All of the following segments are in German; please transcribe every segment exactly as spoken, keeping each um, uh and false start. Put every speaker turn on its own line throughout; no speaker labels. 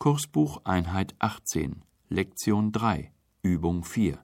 Kursbuch Einheit achtzehn, Lektion drei, Übung vier.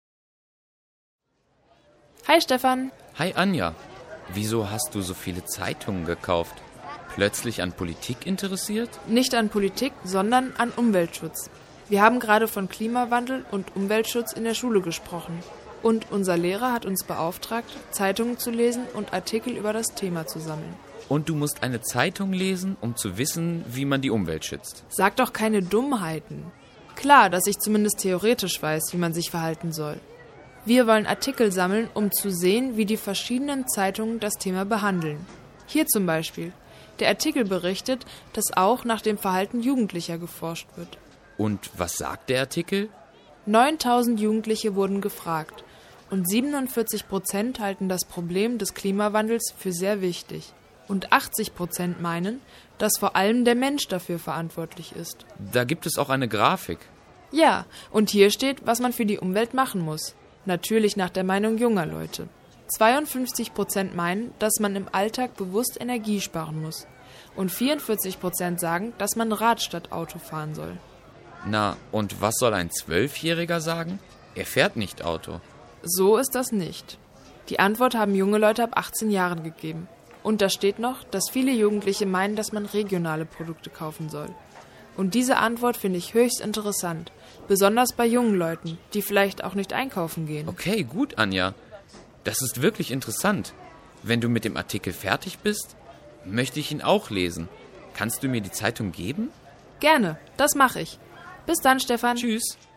Hi Stefan.
Hi Anja. Wieso hast du so viele Zeitungen gekauft? Plötzlich an Politik interessiert?
Nicht an Politik, sondern an Umweltschutz. Wir haben gerade von Klimawandel und Umweltschutz in der Schule gesprochen. Und unser Lehrer hat uns beauftragt, Zeitungen zu lesen und Artikel über das Thema zu sammeln.
Und du musst eine Zeitung lesen, um zu wissen, wie man die Umwelt schützt.
Sag doch keine Dummheiten. Klar, dass ich zumindest theoretisch weiß, wie man sich verhalten soll. Wir wollen Artikel sammeln, um zu sehen, wie die verschiedenen Zeitungen das Thema behandeln. Hier zum Beispiel. Der Artikel berichtet, dass auch nach dem Verhalten Jugendlicher geforscht wird.
Und was sagt der Artikel?
neuntausend Jugendliche wurden gefragt und siebenundvierzig Prozent halten das Problem des Klimawandels für sehr wichtig. Und achtzig Prozent meinen, dass vor allem der Mensch dafür verantwortlich ist.
Da gibt es auch eine Grafik.
Ja, und hier steht, was man für die Umwelt machen muss. Natürlich nach der Meinung junger Leute. zweiundfünfzig Prozent meinen, dass man im Alltag bewusst Energie sparen muss. Und vierundvierzig Prozent sagen, dass man Rad statt Auto fahren soll.
Na, und was soll ein Zwölfjähriger sagen? Er fährt nicht Auto.
So ist das nicht. Die Antwort haben junge Leute ab achtzehn Jahren gegeben. Und da steht noch, dass viele Jugendliche meinen, dass man regionale Produkte kaufen soll. Und diese Antwort finde ich höchst interessant. Besonders bei jungen Leuten, die vielleicht auch nicht einkaufen gehen.
Okay, gut, Anja. Das ist wirklich interessant. Wenn du mit dem Artikel fertig bist, möchte ich ihn auch lesen. Kannst du mir die Zeitung geben?
Gerne, das mache ich. Bis dann, Stefan.
Tschüss.